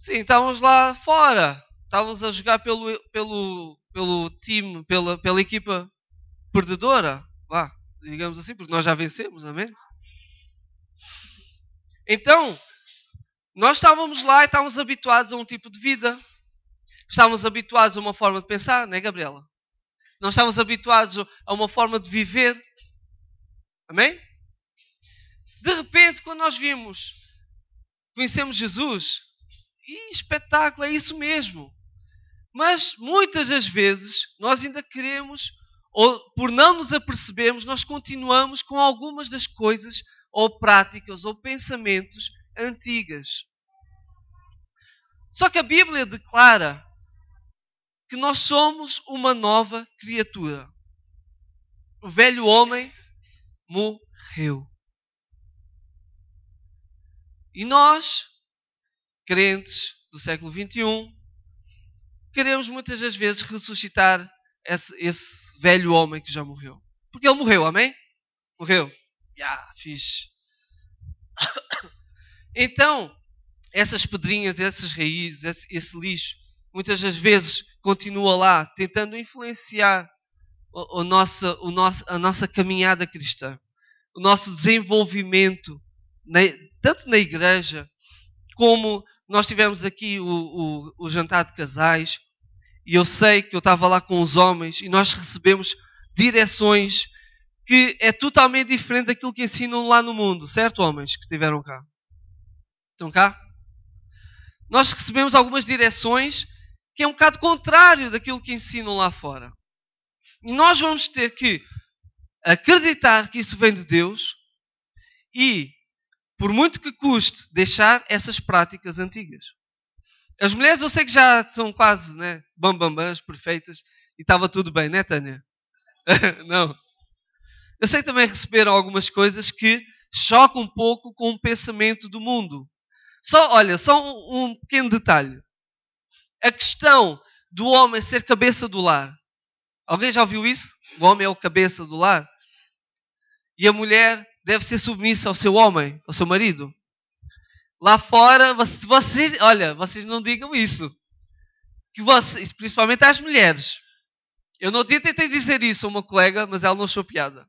Sim, estávamos lá fora. Estávamos a jogar pelo time, pela equipa perdedora. Vá, digamos assim, porque nós já vencemos, amém? Então, nós estávamos lá e estávamos habituados a um tipo de vida. Estávamos habituados a uma forma de pensar, não é, Gabriela? Nós estávamos habituados a uma forma de viver. Amém? De repente, quando nós conhecemos Jesus, e espetáculo, é isso mesmo. Mas muitas das vezes nós ainda queremos, ou por não nos apercebermos, nós continuamos com algumas das coisas, ou práticas, ou pensamentos antigas. Só que a Bíblia declara que nós somos uma nova criatura. O velho homem morreu. E nós, crentes do século XXI, queremos muitas das vezes ressuscitar esse velho homem que já morreu. Porque ele morreu, amém? Morreu. Fixe. Então, essas pedrinhas, essas raízes, esse lixo, muitas das vezes continua lá, tentando influenciar a nossa caminhada cristã, o nosso desenvolvimento, tanto na igreja, como nós tivemos aqui o jantar de casais, e eu sei que eu estava lá com os homens, e nós recebemos direções que é totalmente diferente daquilo que ensinam lá no mundo, certo, homens que estiveram cá? Estão cá? Nós recebemos algumas direções que é um bocado contrário daquilo que ensinam lá fora. E nós vamos ter que acreditar que isso vem de Deus e, por muito que custe, deixar essas práticas antigas. As mulheres eu sei que já são quase, né, bambambãs, perfeitas, e estava tudo bem, né, Tânia? Não. Eu sei que também receberam algumas coisas que chocam um pouco com o pensamento do mundo. Só um pequeno detalhe. A questão do homem ser cabeça do lar. Alguém já ouviu isso? O homem é o cabeça do lar. E a mulher deve ser submissa ao seu homem, ao seu marido. Lá fora, vocês não digam isso. Que vocês, principalmente às mulheres. Eu no dia tentei dizer isso a uma colega, mas ela não achou piada.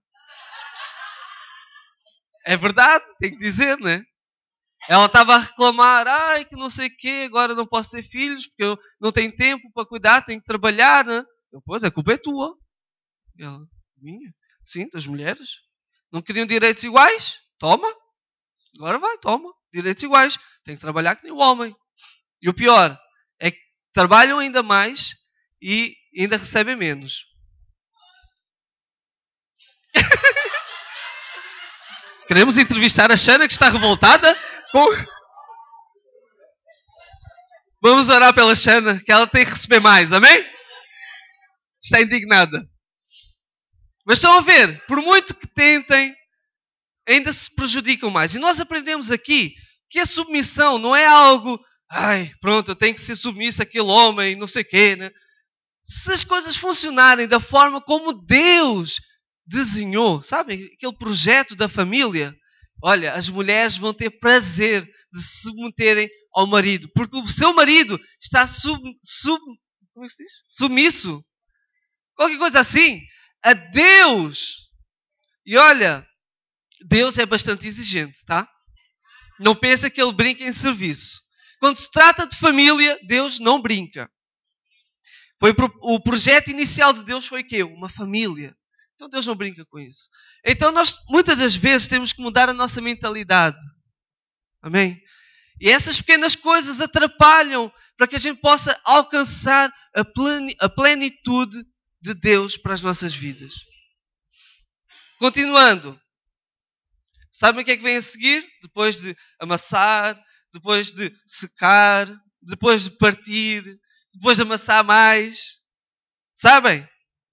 É verdade, tem que dizer, né? Ela estava a reclamar, que não sei o quê, agora não posso ter filhos, porque eu não tenho tempo para cuidar, tenho que trabalhar, né? Pois, a culpa é tua. Ela, minha? Sim, das mulheres. Não queriam direitos iguais? Toma. Agora vai, toma. Direitos iguais. Tem que trabalhar que nem o homem. E o pior é que trabalham ainda mais e ainda recebem menos. Queremos entrevistar a Xana, que está revoltada com... Vamos orar pela Xana, que ela tem que receber mais, amém? Está indignada. Mas estão a ver, por muito que tentem, ainda se prejudicam mais. E nós aprendemos aqui que a submissão não é algo, pronto, eu tenho que ser submissa àquele homem, não sei o quê, né? Se as coisas funcionarem da forma como Deus desenhou, sabem, aquele projeto da família, olha, as mulheres vão ter prazer de se submeterem ao marido, porque o seu marido está como é que se diz? Submisso, qualquer coisa assim, a Deus. E olha, Deus é bastante exigente, tá? Não pensa que ele brinca em serviço. Quando se trata de família, Deus não brinca. O projeto inicial de Deus foi o quê? Uma família. Então Deus não brinca com isso. Então nós, muitas das vezes, temos que mudar a nossa mentalidade. Amém? E essas pequenas coisas atrapalham para que a gente possa alcançar a plenitude de Deus para as nossas vidas. Continuando. Sabem o que é que vem a seguir? Depois de amassar, depois de secar, depois de partir, depois de amassar mais. Sabem?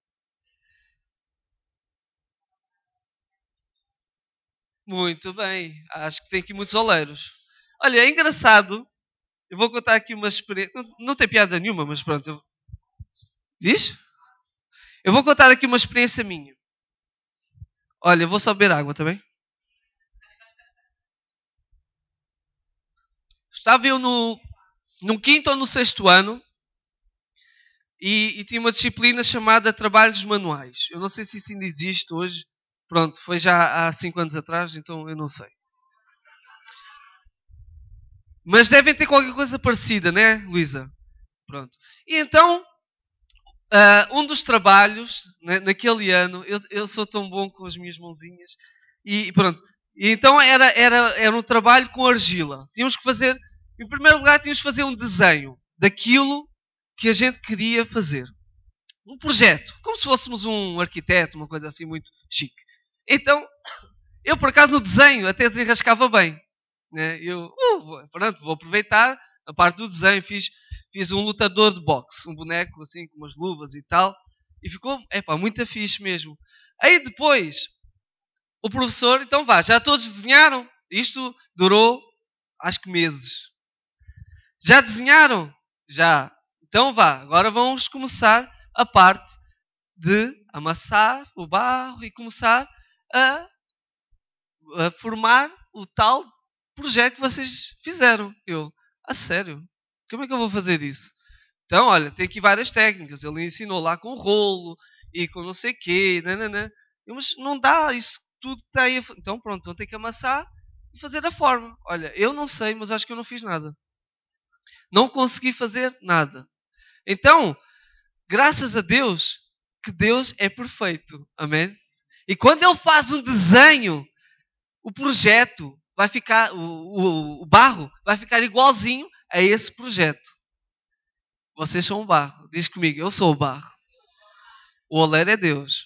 Muito bem. Acho que tem aqui muitos oleiros. Olha, é engraçado. Eu vou contar aqui uma experiência. Não tem piada nenhuma, mas pronto. Diz? Eu vou contar aqui uma experiência minha. Olha, eu vou só beber água, tá bem? Estava eu no quinto ou no sexto ano, e tinha uma disciplina chamada Trabalhos Manuais. Eu não sei se isso ainda existe hoje. Pronto, foi já há 5 anos atrás, então eu não sei. Mas devem ter qualquer coisa parecida, né, Luísa? Pronto. E então, um dos trabalhos, né, naquele ano, eu sou tão bom com as minhas mãozinhas, e pronto. E então era um trabalho com argila. Tínhamos que fazer, em primeiro lugar, tínhamos que fazer um desenho daquilo que a gente queria fazer. Um projeto, como se fôssemos um arquiteto, uma coisa assim muito chique. Então, eu por acaso no desenho até desenrascava bem. Né? Pronto, vou aproveitar a parte do desenho. Fiz um lutador de boxe, um boneco assim com umas luvas e tal. E ficou, muito fixe mesmo. Aí depois, o professor, então vá, já todos desenharam? Isto durou, acho que meses. Já desenharam? Já. Então vá, agora vamos começar a parte de amassar o barro e começar a formar o tal projeto que vocês fizeram. A sério? Como é que eu vou fazer isso? Então, olha, tem aqui várias técnicas. Ele ensinou lá com rolo e com não sei o quê. Nananã. Mas não dá, isso tudo está aí. Então, pronto, então tem que amassar e fazer a forma. Olha, eu não sei, mas acho que eu não fiz nada. Não consegui fazer nada. Então, graças a Deus, que Deus é perfeito. Amém? E quando Ele faz um desenho, o projeto vai ficar, o barro vai ficar igualzinho a esse projeto. Vocês são o barro. Diz comigo, eu sou o barro. O oleiro é Deus.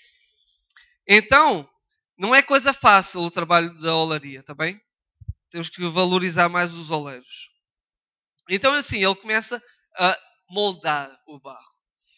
Então, não é coisa fácil o trabalho da olaria, tá bem? Temos que valorizar mais os oleiros. Então, assim, ele começa a moldar o barro.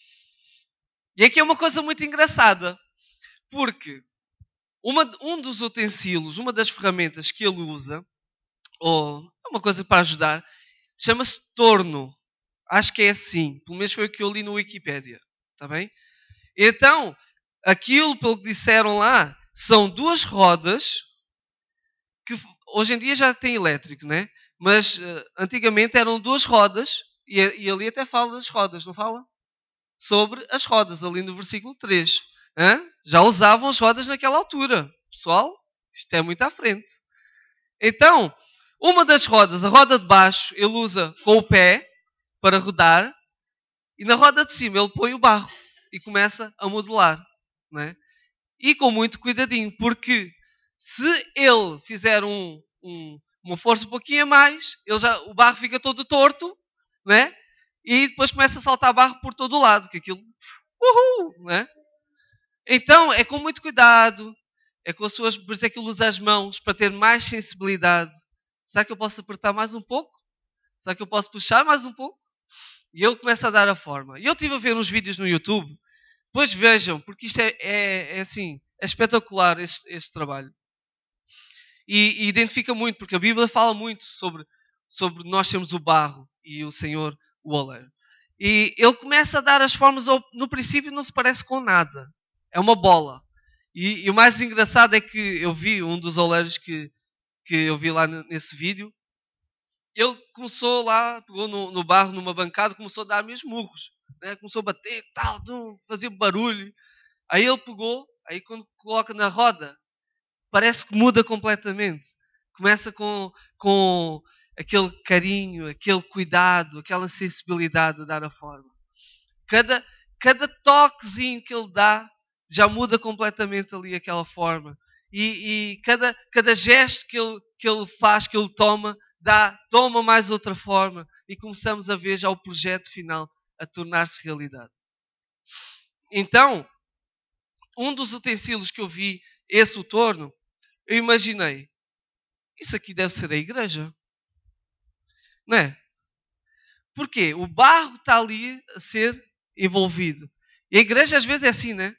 E aqui é uma coisa muito engraçada, porque um dos utensílios, uma das ferramentas que ele usa, ou uma coisa para ajudar, chama-se torno. Acho que é assim. Pelo menos foi o que eu li no Wikipédia. Está bem? Então, aquilo, pelo que disseram lá, são duas rodas que hoje em dia já tem elétrico, né? Mas antigamente eram duas rodas e ali até fala das rodas, não fala? Sobre as rodas, ali no versículo 3. Hã? Já usavam as rodas naquela altura. Pessoal, isto é muito à frente. Então, uma das rodas, a roda de baixo, ele usa com o pé para rodar, e na roda de cima ele põe o barro e começa a modelar. Né? E com muito cuidadinho, porque se ele fizer uma força um pouquinho a mais, o barro fica todo torto, né? E depois começa a saltar barro por todo o lado, que aquilo, né? Então é com muito cuidado, é com as suas, por isso é que ele usa as mãos para ter mais sensibilidade. Será que eu posso apertar mais um pouco? Será que eu posso puxar mais um pouco? E ele começa a dar a forma. E eu estive a ver uns vídeos no YouTube. Pois vejam, porque isto é assim, é espetacular este trabalho. E identifica muito, porque a Bíblia fala muito sobre nós sermos o barro e o Senhor o oleiro. E ele começa a dar as formas, no princípio não se parece com nada. É uma bola. E o mais engraçado é que eu vi um dos oleiros que eu vi lá nesse vídeo. Ele começou lá, pegou no barro, numa bancada, começou a dar mesmo murros. Né? Começou a bater, tal, fazia barulho. Aí ele pegou, aí quando coloca na roda, parece que muda completamente. Começa com aquele carinho, aquele cuidado, aquela sensibilidade de dar a forma. Cada toquezinho que ele dá já muda completamente ali aquela forma. E cada gesto que ele faz, que ele toma mais outra forma. E começamos a ver já o projeto final a tornar-se realidade. Então, um dos utensílios que eu vi, o torno, eu imaginei, isso aqui deve ser a igreja. Não é? Porquê? O barro está ali a ser envolvido. E a igreja às vezes é assim, né?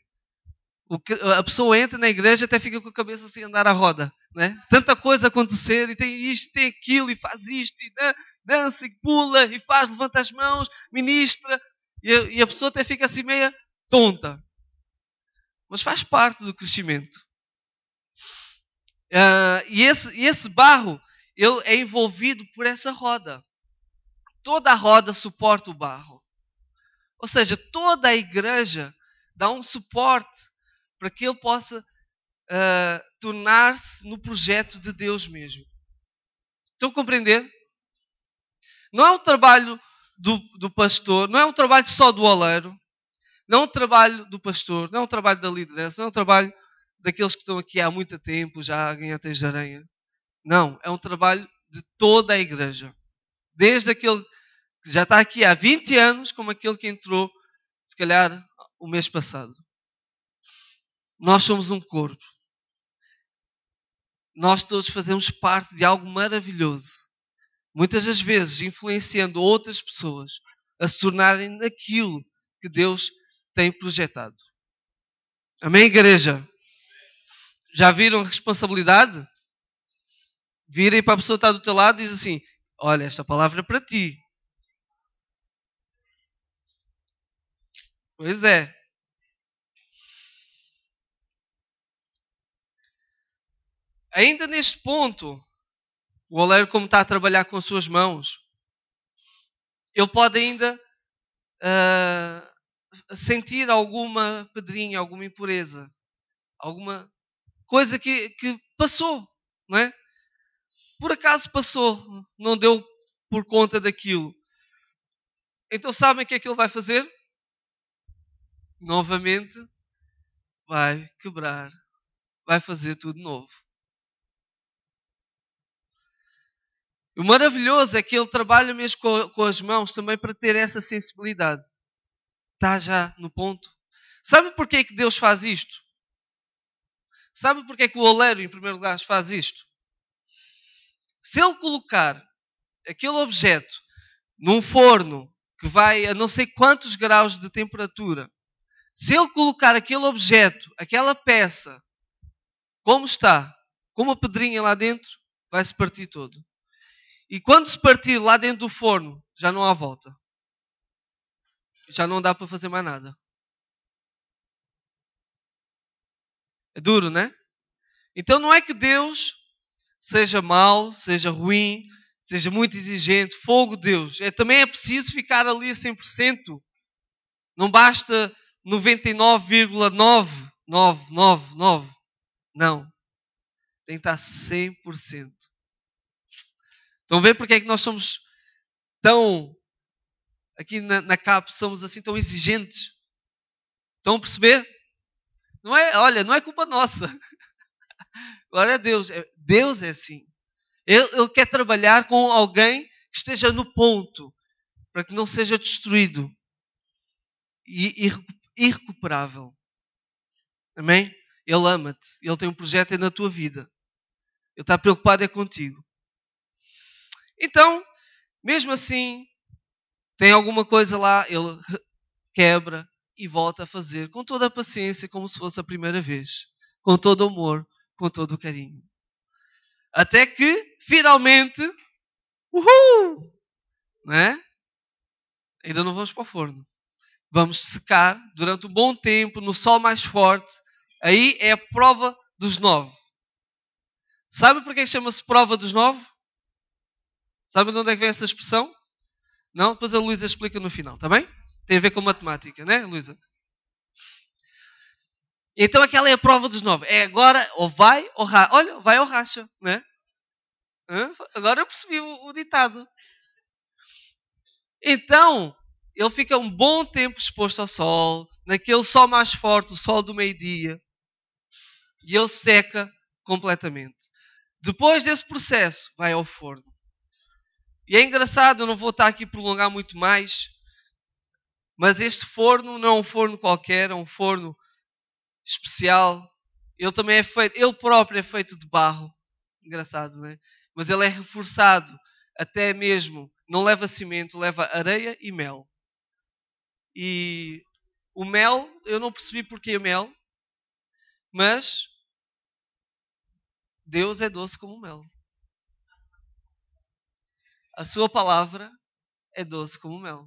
A pessoa entra na igreja até fica com a cabeça assim a andar à roda. Né? Tanta coisa a acontecer, e tem isto, tem aquilo, e faz isto, e dança, e pula, e faz, levanta as mãos, ministra, e a pessoa até fica assim meia tonta. Mas faz parte do crescimento. E esse barro, ele é envolvido por essa roda. Toda a roda suporta o barro. Ou seja, toda a igreja dá um suporte para que ele possa tornar-se no projeto de Deus mesmo. Estão a compreender? Não é um trabalho do pastor, não é um trabalho só do oleiro, não é um trabalho do pastor, não é um trabalho da liderança, não é um trabalho daqueles que estão aqui há muito tempo, já a ganhar teias de aranha. Não, é um trabalho de toda a igreja. Desde aquele que já está aqui há 20 anos, como aquele que entrou, se calhar, o mês passado. Nós somos um corpo. Nós todos fazemos parte de algo maravilhoso. Muitas das vezes influenciando outras pessoas a se tornarem aquilo que Deus tem projetado. Amém, igreja? Já viram a responsabilidade? Virem para a pessoa que está do teu lado e diz assim: olha, esta palavra é para ti. Pois é. Ainda neste ponto, o oleiro, como está a trabalhar com as suas mãos, ele pode ainda sentir alguma pedrinha, alguma impureza, alguma coisa que passou, não é? Por acaso passou, não deu por conta daquilo. Então sabem o que é que ele vai fazer? Novamente vai quebrar, vai fazer tudo novo. O maravilhoso é que ele trabalha mesmo com as mãos também para ter essa sensibilidade. Está já no ponto. Sabe porquê é que Deus faz isto? Sabe porquê é que o oleiro, em primeiro lugar, faz isto? Se ele colocar aquele objeto num forno que vai a não sei quantos graus de temperatura, se ele colocar aquele objeto, aquela peça, como está, com uma pedrinha lá dentro, vai se partir todo. E quando se partir lá dentro do forno, já não há volta. Já não dá para fazer mais nada. É duro, né? Então não é que Deus seja mau, seja ruim, seja muito exigente. Fogo, Deus. Também é preciso ficar ali a 100%. Não basta 99,9999. Não. Tem que estar 100%. Estão a ver porque é que nós somos tão... Aqui na CAP somos assim tão exigentes? Estão a perceber? Não é, olha, não é culpa nossa. Glória a Deus. Deus é assim. Ele quer trabalhar com alguém que esteja no ponto, para que não seja destruído e irrecuperável. Amém? Ele ama-te. Ele tem um projeto na tua vida. Ele está preocupado contigo. Então, mesmo assim, tem alguma coisa lá, ele quebra e volta a fazer com toda a paciência, como se fosse a primeira vez. Com todo o amor, com todo o carinho. Até que, finalmente, não é? Ainda não vamos para o forno. Vamos secar durante um bom tempo, no sol mais forte. Aí é a prova dos 9. Sabe porquê que chama-se prova dos 9? Sabe de onde é que vem essa expressão? Não? Depois a Luísa explica no final, está bem? Tem a ver com matemática, né, Luísa? Então aquela é a prova dos 9. É agora ou vai ou racha. Olha, vai ou racha, né? Agora eu percebi o ditado. Então, ele fica um bom tempo exposto ao sol, naquele sol mais forte, o sol do meio-dia, e ele seca completamente. Depois desse processo, vai ao forno. E é engraçado, eu não vou estar aqui a prolongar muito mais, mas este forno não é um forno qualquer, é um forno especial. Ele também é feito, ele próprio é feito de barro. Engraçado, não é? Mas ele é reforçado, até mesmo, não leva cimento, leva areia e mel. E o mel, eu não percebi porque mel, mas Deus é doce como mel. A sua palavra é doce como mel.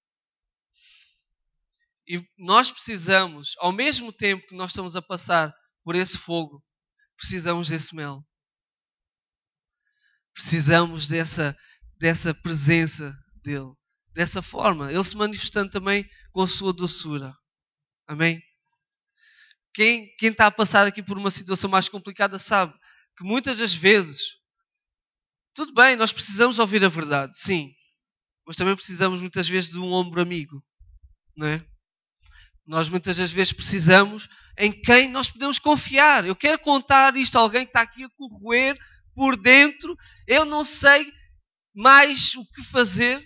E nós precisamos, ao mesmo tempo que nós estamos a passar por esse fogo, precisamos desse mel. Precisamos dessa presença dele. Dessa forma, ele se manifestando também com a sua doçura. Amém? Quem está a passar aqui por uma situação mais complicada sabe que muitas das vezes, tudo bem, nós precisamos ouvir a verdade, sim. Mas também precisamos muitas vezes de um ombro amigo. Não é? Nós muitas das vezes precisamos em quem nós podemos confiar. Eu quero contar isto a alguém que está aqui a corroer por dentro. Eu não sei mais o que fazer.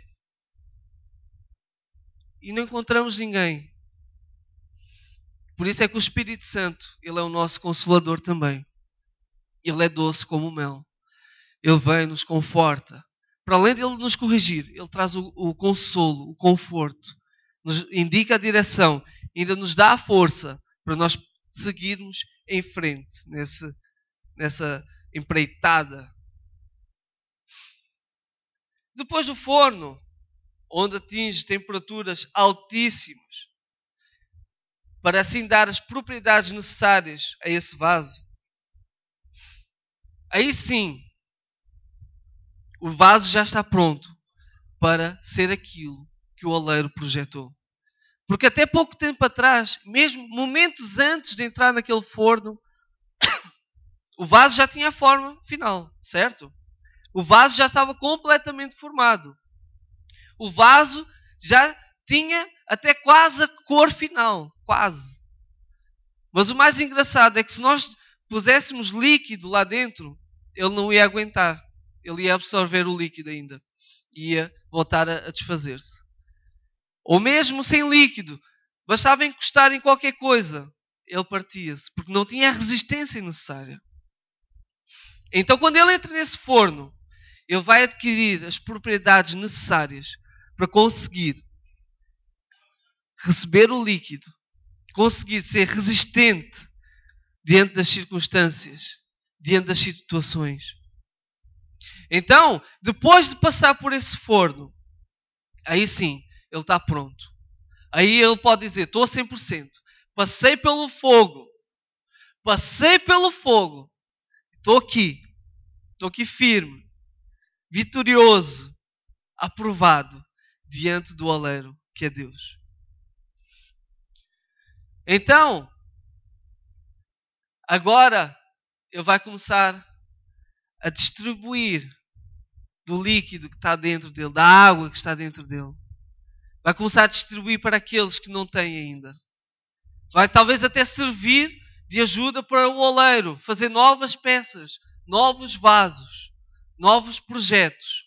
E não encontramos ninguém. Por isso é que o Espírito Santo, ele é o nosso Consolador também. Ele é doce como o mel. Ele vem, nos conforta. Para além de ele nos corrigir, ele traz o consolo, o conforto. Nos indica a direção. Ainda nos dá a força para nós seguirmos em frente nessa empreitada. Depois do forno, onde atinge temperaturas altíssimas, para assim dar as propriedades necessárias a esse vaso, aí sim, o vaso já está pronto para ser aquilo que o oleiro projetou. Porque até pouco tempo atrás, mesmo momentos antes de entrar naquele forno, o vaso já tinha a forma final, certo? O vaso já estava completamente formado. O vaso já tinha até quase a cor final. Quase. Mas o mais engraçado é que se nós puséssemos líquido lá dentro, ele não ia aguentar. Ele ia absorver o líquido ainda. Ia voltar a desfazer-se. Ou mesmo sem líquido. Bastava encostar em qualquer coisa. Ele partia-se. Porque não tinha a resistência necessária. Então quando ele entra nesse forno, ele vai adquirir as propriedades necessárias para conseguir receber o líquido, conseguir ser resistente diante das circunstâncias, diante das situações. Então, depois de passar por esse forno, aí sim, ele está pronto. Aí ele pode dizer, estou a 100%. Passei pelo fogo. Estou aqui firme, vitorioso, aprovado diante do oleiro que é Deus. Então, agora ele vai começar a distribuir do líquido que está dentro dele, da água que está dentro dele. Vai começar a distribuir para aqueles que não têm ainda. Vai talvez até servir de ajuda para o oleiro fazer novas peças, novos vasos, novos projetos.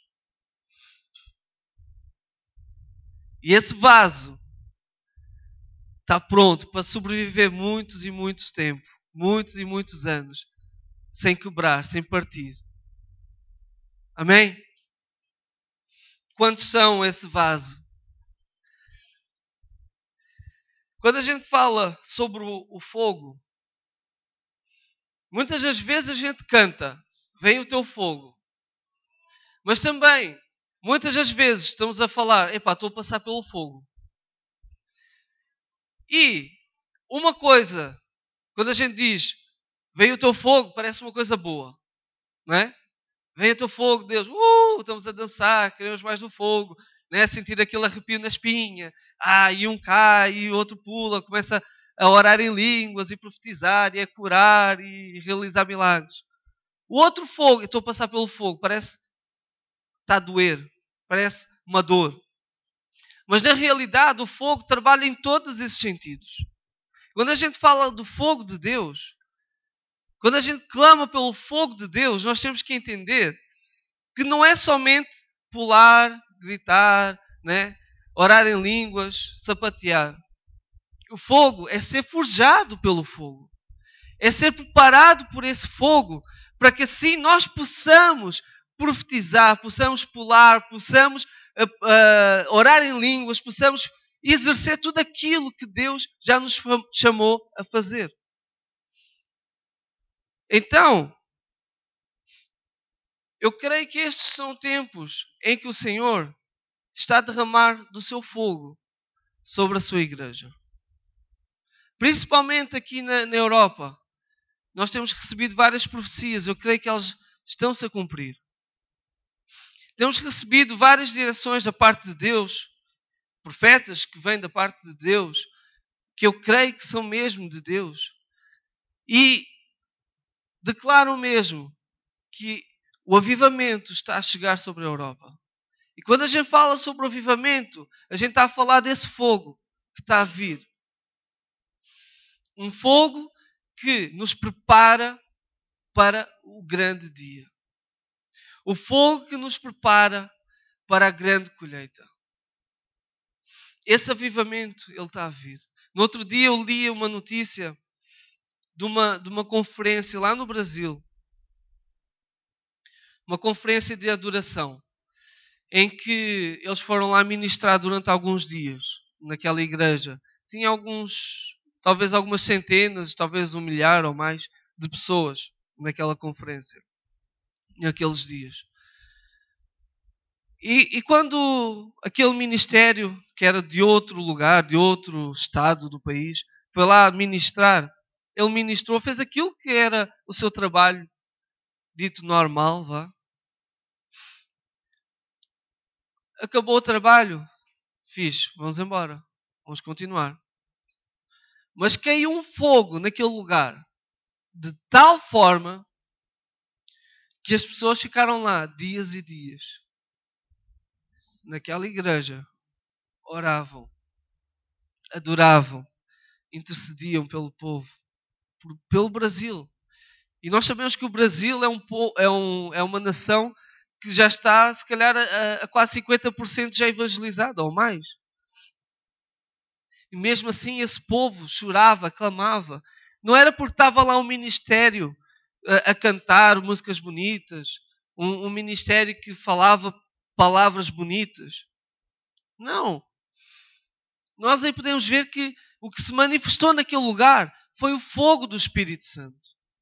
E esse vaso está pronto para sobreviver muitos e muitos tempos, muitos e muitos anos, sem quebrar, sem partir. Amém? Quantos são esse vaso? Quando a gente fala sobre o fogo, muitas das vezes a gente canta, vem o teu fogo. Mas também, muitas das vezes estamos a falar, estou a passar pelo fogo. E uma coisa, quando a gente diz, vem o teu fogo, parece uma coisa boa. Não é? Vem o teu fogo, Deus, estamos a dançar, queremos mais do fogo. Né? Sentir aquele arrepio na espinha. E um cai, e o outro pula, começa a orar em línguas, e profetizar, e a curar, e realizar milagres. O outro fogo, eu estou a passar pelo fogo, parece que está a doer, parece uma dor. Mas na realidade o fogo trabalha em todos esses sentidos. Quando a gente fala do fogo de Deus, quando a gente clama pelo fogo de Deus, nós temos que entender que não é somente pular, gritar, né? Orar em línguas, sapatear. O fogo é ser forjado pelo fogo. É ser preparado por esse fogo, para que assim nós possamos profetizar, possamos pular, possamos orar em línguas, possamos exercer tudo aquilo que Deus já nos chamou a fazer. Então, eu creio que estes são tempos em que o Senhor está a derramar do seu fogo sobre a sua igreja. Principalmente aqui na Europa. Nós temos recebido várias profecias. Eu creio que elas estão-se a cumprir. Temos recebido várias direções da parte de Deus, profetas que vêm da parte de Deus, que eu creio que são mesmo de Deus. E declaram mesmo que o avivamento está a chegar sobre a Europa. E quando a gente fala sobre o avivamento, a gente está a falar desse fogo que está a vir. Um fogo que nos prepara para o grande dia. O fogo que nos prepara para a grande colheita. Esse avivamento, ele está a vir. No outro dia eu li uma notícia de uma conferência lá no Brasil. Uma conferência de adoração. Em que eles foram lá ministrar durante alguns dias. Naquela igreja. Tinha talvez algumas centenas, talvez 1 milhar ou mais de pessoas naquela conferência. Naqueles dias. E quando aquele ministério, que era de outro lugar, de outro estado do país, foi lá ministrar, ele ministrou, fez aquilo que era o seu trabalho dito normal, vá. Acabou o trabalho, vamos embora, vamos continuar. Mas caiu um fogo naquele lugar, de tal forma que as pessoas ficaram lá dias e dias. Naquela igreja, oravam, adoravam, intercediam pelo povo, pelo Brasil. E nós sabemos que o Brasil é uma nação que já está, se calhar, a quase 50% já evangelizada ou mais. E mesmo assim esse povo chorava, clamava. Não era porque estava lá um ministério a cantar músicas bonitas, um ministério que falava palavras bonitas. Não. Nós aí podemos ver que o que se manifestou naquele lugar foi o fogo do Espírito Santo.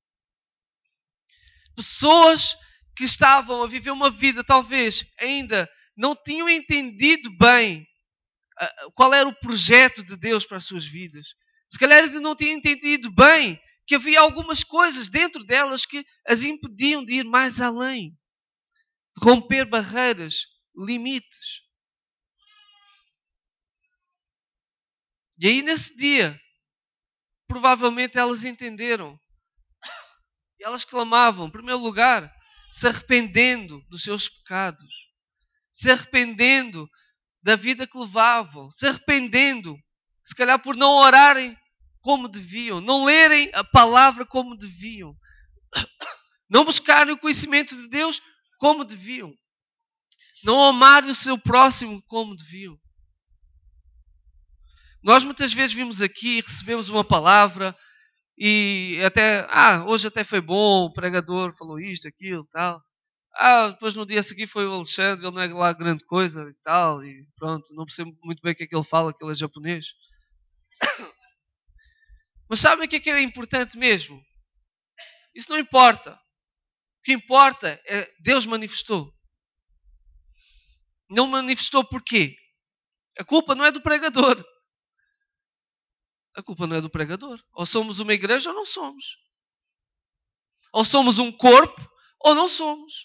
Pessoas que estavam a viver uma vida, talvez ainda não tinham entendido bem qual era o projeto de Deus para as suas vidas. Se calhar ainda não tinham entendido bem que havia algumas coisas dentro delas que as impediam de ir mais além. De romper barreiras, limites. E aí nesse dia, provavelmente elas entenderam. E elas clamavam, em primeiro lugar, se arrependendo dos seus pecados. Se arrependendo da vida que levavam. Se arrependendo, se calhar por não orarem como deviam. Não lerem a palavra como deviam. Não buscarem o conhecimento de Deus como deviam. Não amarem o seu próximo como deviam. Nós muitas vezes vimos aqui e recebemos uma palavra e até, hoje até foi bom, o pregador falou isto, aquilo, tal. Depois no dia seguinte foi o Alexandre, ele não é lá grande coisa e tal, e pronto, não percebo muito bem o que é que ele fala, que ele é japonês. Mas sabem o que é importante mesmo? Isso não importa. O que importa é Deus manifestou. Não manifestou porquê? A culpa não é do pregador. A culpa não é do pregador. Ou somos uma igreja ou não somos. Ou somos um corpo ou não somos.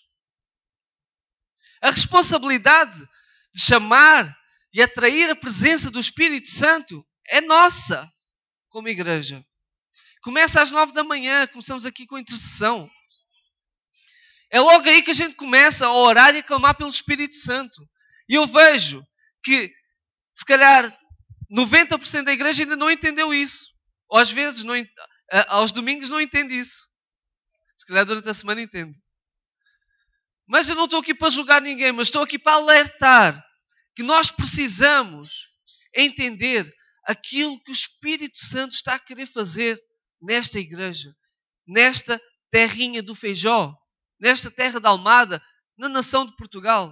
A responsabilidade de chamar e atrair a presença do Espírito Santo é nossa, como igreja. Começa às 9 da manhã, começamos aqui com a intercessão. É logo aí que a gente começa a orar e a clamar pelo Espírito Santo. E eu vejo que, se calhar, 90% da igreja ainda não entendeu isso. Ou às vezes, aos domingos não entende isso. Se calhar durante a semana entende. Mas eu não estou aqui para julgar ninguém, mas estou aqui para alertar que nós precisamos entender aquilo que o Espírito Santo está a querer fazer nesta igreja, nesta terrinha do Feijó, nesta terra da Almada, na nação de Portugal.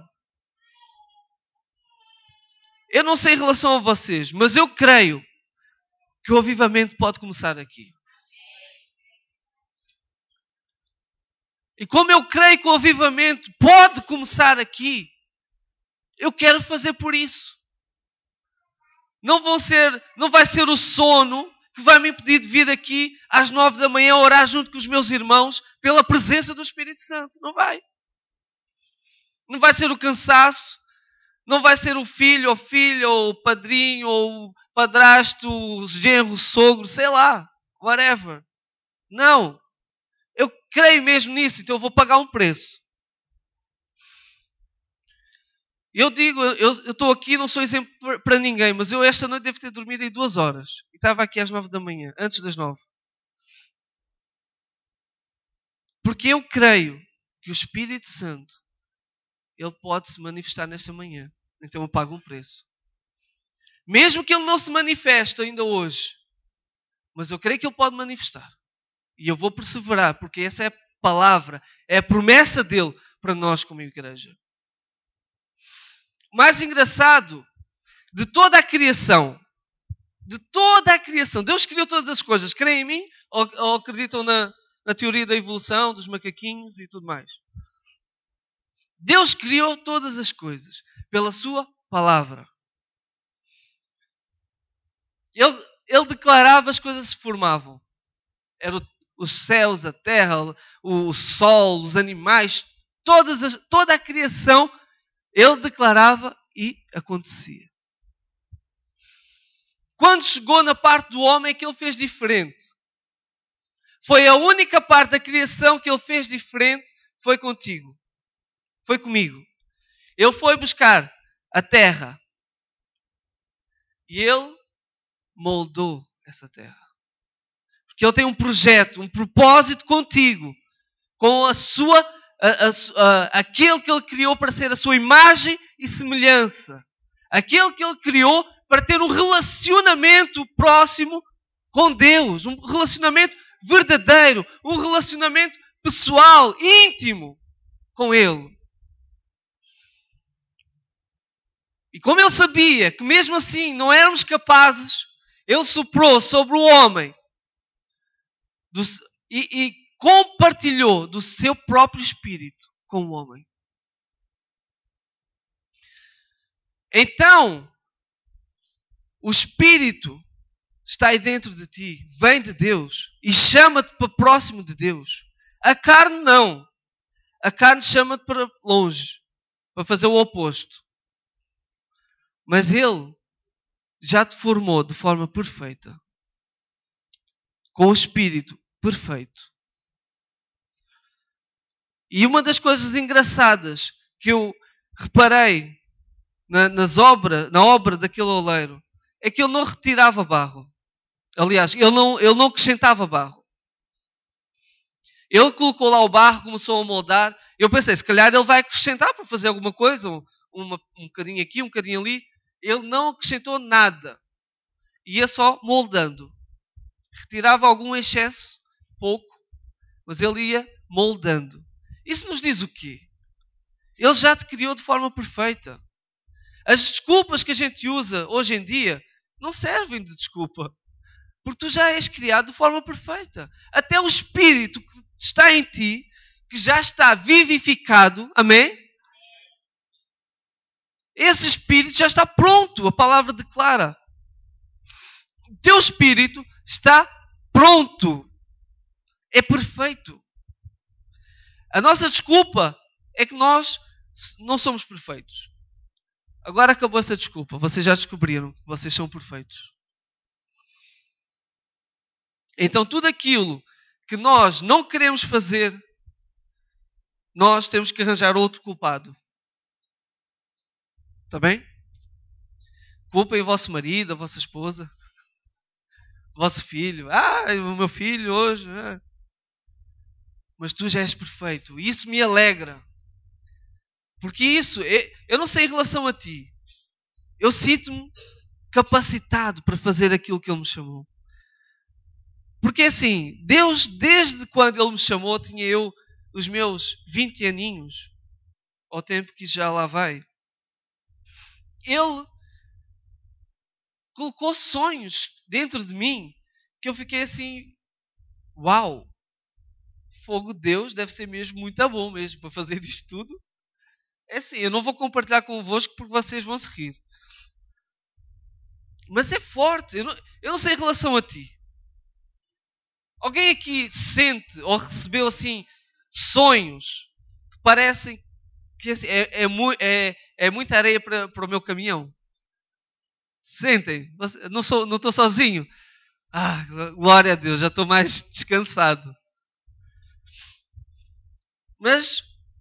Eu não sei em relação a vocês, mas eu creio que o avivamento pode começar aqui. E como eu creio que o avivamento pode começar aqui, eu quero fazer por isso. Não vai ser o sono que vai me impedir de vir aqui às 9 da manhã orar junto com os meus irmãos pela presença do Espírito Santo. Não vai. Não vai ser o cansaço. Não vai ser o filho, ou filha, ou o padrinho, ou o padrasto, o genro, o sogro, sei lá. Whatever. Não. Eu creio mesmo nisso, então eu vou pagar um preço. Eu digo, eu estou aqui, não sou exemplo para ninguém, mas eu esta noite devo ter dormido em 2 horas. E estava aqui às 9 da manhã, antes das 9. Porque eu creio que o Espírito Santo, ele pode se manifestar nesta manhã. Então eu pago um preço. Mesmo que ele não se manifeste ainda hoje, mas eu creio que ele pode manifestar. E eu vou perseverar, porque essa é a palavra, é a promessa dele para nós como igreja. O mais engraçado de toda a criação, Deus criou todas as coisas. Creem em mim? Ou acreditam na teoria da evolução, dos macaquinhos e tudo mais? Deus criou todas as coisas pela sua palavra. Ele declarava, as coisas se formavam. Era os céus, a terra, o sol, os animais, toda a criação, ele declarava e acontecia. Quando chegou na parte do homem, é que ele fez diferente. Foi a única parte da criação que ele fez diferente, foi contigo. Foi comigo. Ele foi buscar a terra. E ele moldou essa terra. Porque ele tem um projeto, um propósito contigo. Com aquele que ele criou para ser a sua imagem e semelhança. Aquele que ele criou para ter um relacionamento próximo com Deus. Um relacionamento verdadeiro. Um relacionamento pessoal, íntimo com Ele. E como ele sabia que mesmo assim não éramos capazes, ele soprou sobre o homem e compartilhou do seu próprio espírito com o homem. Então, o espírito está aí dentro de ti, vem de Deus e chama-te para próximo de Deus. A carne não. A carne chama-te para longe, para fazer o oposto. Mas Ele já te formou de forma perfeita. Com o Espírito perfeito. E uma das coisas engraçadas que eu reparei na obra daquele oleiro é que ele não retirava barro. Aliás, ele não acrescentava barro. Ele colocou lá o barro, começou a moldar. Eu pensei, se calhar ele vai acrescentar para fazer alguma coisa, um bocadinho aqui, um bocadinho ali. Ele não acrescentou nada. Ia só moldando. Retirava algum excesso, pouco, mas ele ia moldando. Isso nos diz o quê? Ele já te criou de forma perfeita. As desculpas que a gente usa hoje em dia não servem de desculpa. Porque tu já és criado de forma perfeita. Até o Espírito que está em ti, que já está vivificado, amém? Esse Espírito já está pronto, a palavra declara. O teu Espírito está pronto. É perfeito. A nossa desculpa é que nós não somos perfeitos. Agora acabou essa desculpa. Vocês já descobriram que vocês são perfeitos. Então tudo aquilo que nós não queremos fazer, nós temos que arranjar outro culpado. Está bem? Culpem o vosso marido, a vossa esposa, o vosso filho. O meu filho hoje. Mas tu já és perfeito. E isso me alegra. Porque isso, eu não sei em relação a ti. Eu sinto-me capacitado para fazer aquilo que Ele me chamou. Porque assim, Deus, desde quando Ele me chamou, tinha eu os meus 20 aninhos, ao tempo que já lá vai. Ele colocou sonhos dentro de mim que eu fiquei assim, uau, fogo de Deus deve ser mesmo muito bom mesmo para fazer isto tudo. É assim, eu não vou compartilhar convosco porque vocês vão se rir. Mas é forte, eu não sei em relação a ti. Alguém aqui sente ou recebeu assim sonhos que parecem que assim, é muita areia para o meu caminhão. Sentem? Não estou sozinho. Glória a Deus, já estou mais descansado. Mas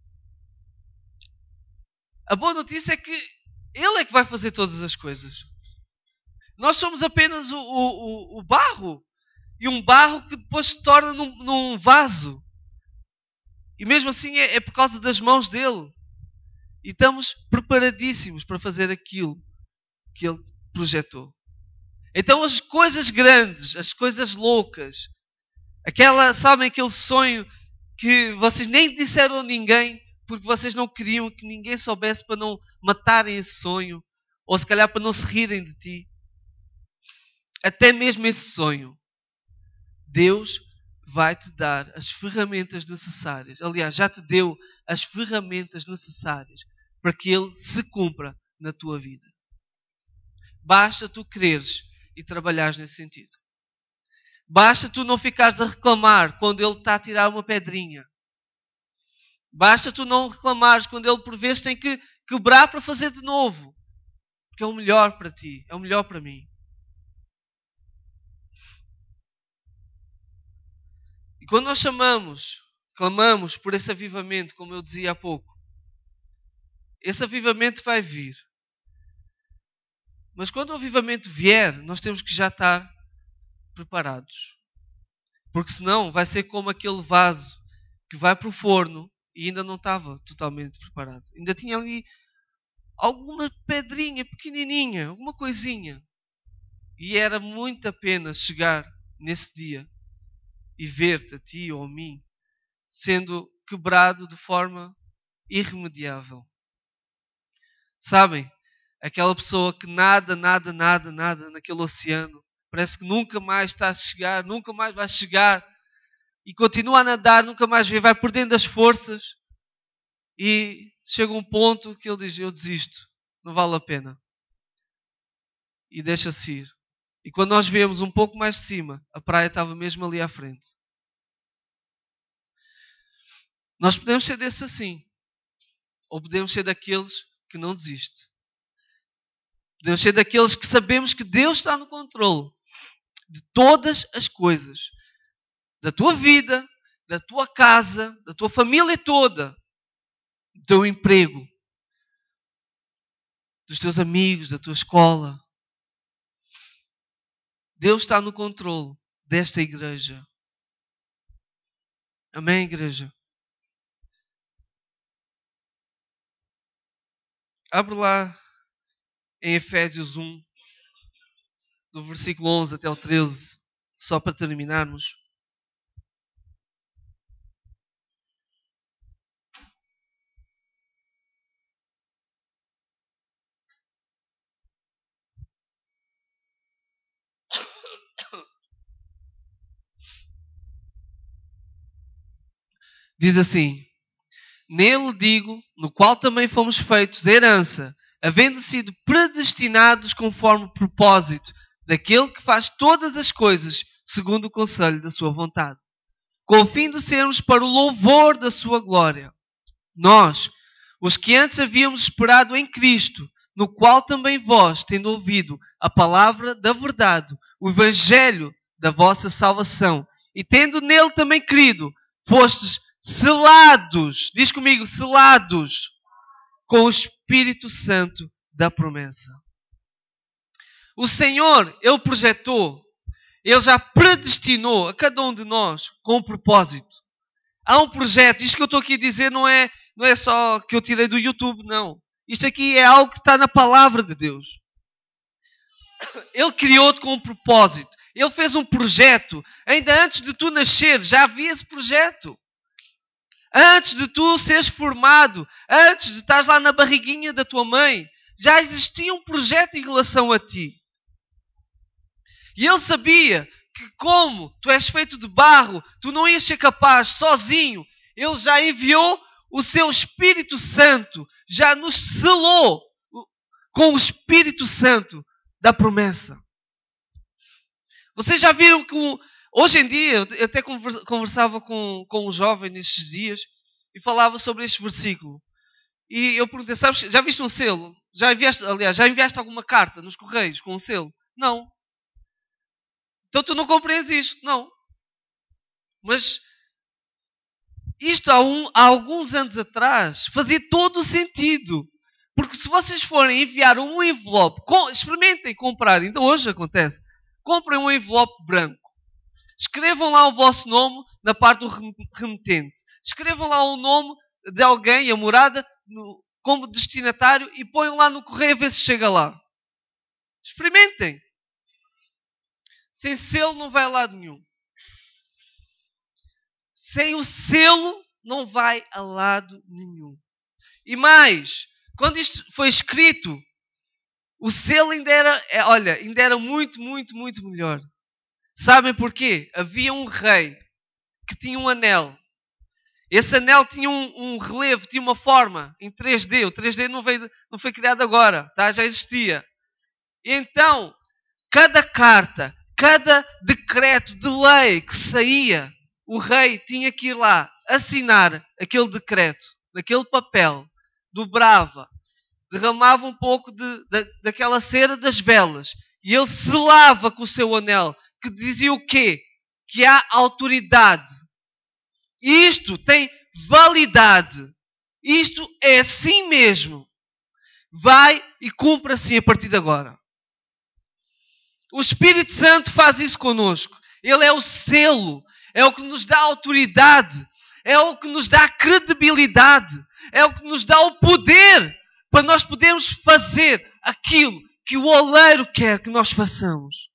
a boa notícia é que Ele é que vai fazer todas as coisas. Nós somos apenas o barro. E um barro que depois se torna num vaso. E mesmo assim é por causa das mãos dele. E estamos preparadíssimos para fazer aquilo que ele projetou. Então as coisas grandes, as coisas loucas, sabem aquele sonho que vocês nem disseram a ninguém porque vocês não queriam que ninguém soubesse para não matarem esse sonho, ou se calhar para não se rirem de ti. Até mesmo esse sonho, Deus vai te dar as ferramentas necessárias. Aliás, já te deu as ferramentas necessárias para que ele se cumpra na tua vida. Basta tu quereres e trabalhares nesse sentido. Basta tu não ficares a reclamar quando ele está a tirar uma pedrinha. Basta tu não reclamares quando ele por vezes tem que quebrar para fazer de novo. Porque é o melhor para ti, é o melhor para mim. E quando nós clamamos por esse avivamento, como eu dizia há pouco, esse avivamento vai vir. Mas quando o avivamento vier, nós temos que já estar preparados. Porque senão vai ser como aquele vaso que vai para o forno e ainda não estava totalmente preparado. Ainda tinha ali alguma pedrinha pequenininha, alguma coisinha. E era muito a pena chegar nesse dia e ver-te, a ti ou a mim, sendo quebrado de forma irremediável. Sabem? Aquela pessoa que nada naquele oceano. Parece que nunca mais está a chegar, nunca mais vai chegar. E continua a nadar, nunca mais vai perdendo as forças. E chega um ponto que ele diz, eu desisto, não vale a pena. E deixa-se ir. E quando nós vemos um pouco mais de cima, a praia estava mesmo ali à frente. Nós podemos ser desses assim. Ou podemos ser daqueles que não desistem. Podemos ser daqueles que sabemos que Deus está no controle de todas as coisas. Da tua vida, da tua casa, da tua família toda. Do teu emprego. Dos teus amigos, da tua escola. Deus está no controle desta igreja. Amém, igreja? Abre lá em Efésios 1, do versículo 11 até o 13, só para terminarmos. Diz assim: Nele digo, no qual também fomos feitos herança, havendo sido predestinados conforme o propósito daquele que faz todas as coisas segundo o conselho da sua vontade, com o fim de sermos para o louvor da sua glória. Nós, os que antes havíamos esperado em Cristo, no qual também vós, tendo ouvido a palavra da verdade, o evangelho da vossa salvação, e tendo nele também crido, fostes selados, diz comigo, selados, com o Espírito Santo da promessa. O Senhor, Ele projetou, Ele já predestinou a cada um de nós com um propósito. Há um projeto, isto que eu estou aqui a dizer não é só que eu tirei do YouTube, não. Isto aqui é algo que está na palavra de Deus. Ele criou-te com um propósito. Ele fez um projeto. Ainda antes de tu nascer, já havia esse projeto. Antes de tu seres formado, antes de estás lá na barriguinha da tua mãe, já existia um projeto em relação a ti. E ele sabia que como tu és feito de barro, tu não ias ser capaz sozinho. Ele já enviou o seu Espírito Santo, já nos selou com o Espírito Santo da promessa. Vocês já viram que hoje em dia, eu até conversava com um jovem nestes dias e falava sobre este versículo. E eu perguntei, sabes, já viste um selo? Já enviaste alguma carta nos correios com um selo? Não. Então tu não compreendes isto? Não. Mas isto há alguns anos atrás fazia todo o sentido. Porque se vocês forem enviar um envelope, experimentem comprar, ainda hoje acontece, comprem um envelope branco. Escrevam lá o vosso nome na parte do remetente. Escrevam lá o nome de alguém, a morada, como destinatário e ponham lá no correio a ver se chega lá. Experimentem. Sem selo não vai a lado nenhum. Sem o selo não vai a lado nenhum. E mais, quando isto foi escrito, o selo ainda era muito, muito, muito melhor. Sabem porquê? Havia um rei que tinha um anel. Esse anel tinha um relevo, tinha uma forma em 3D. O 3D não foi criado agora, tá? Já existia. E então, cada carta, cada decreto de lei que saía, o rei tinha que ir lá assinar aquele decreto, naquele papel, dobrava, derramava um pouco daquela cera das velas e ele selava com o seu anel, que dizia o quê? Que há autoridade. Isto tem validade. Isto é assim mesmo. Vai e cumpre assim a partir de agora. O Espírito Santo faz isso conosco. Ele é o selo. É o que nos dá autoridade. É o que nos dá credibilidade. É o que nos dá o poder para nós podermos fazer aquilo que o oleiro quer que nós façamos.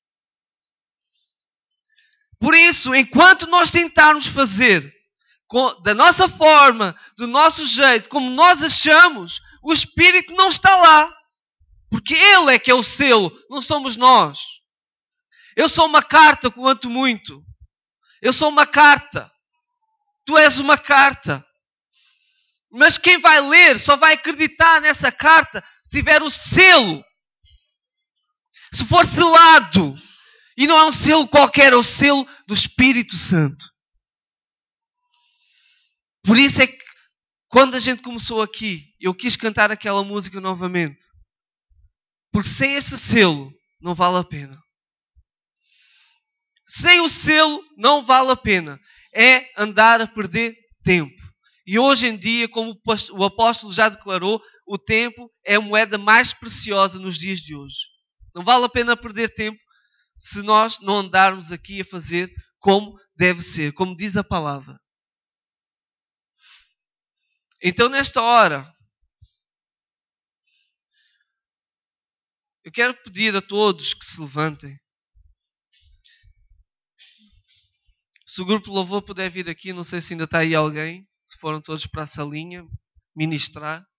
Por isso, enquanto nós tentarmos fazer da nossa forma, do nosso jeito, como nós achamos, o Espírito não está lá. Porque Ele é que é o selo, não somos nós. Eu sou uma carta quanto muito. Eu sou uma carta. Tu és uma carta. Mas quem vai ler só vai acreditar nessa carta se tiver o selo. Se for selado. E não é um selo qualquer, é o selo do Espírito Santo. Por isso é que quando a gente começou aqui, eu quis cantar aquela música novamente. Porque sem esse selo não vale a pena. Sem o selo não vale a pena. É andar a perder tempo. E hoje em dia, como o apóstolo já declarou, o tempo é a moeda mais preciosa nos dias de hoje. Não vale a pena perder tempo se nós não andarmos aqui a fazer como deve ser, como diz a palavra. Então, nesta hora, eu quero pedir a todos que se levantem. Se o grupo de louvor puder vir aqui, não sei se ainda está aí alguém, se foram todos para a salinha, ministrar.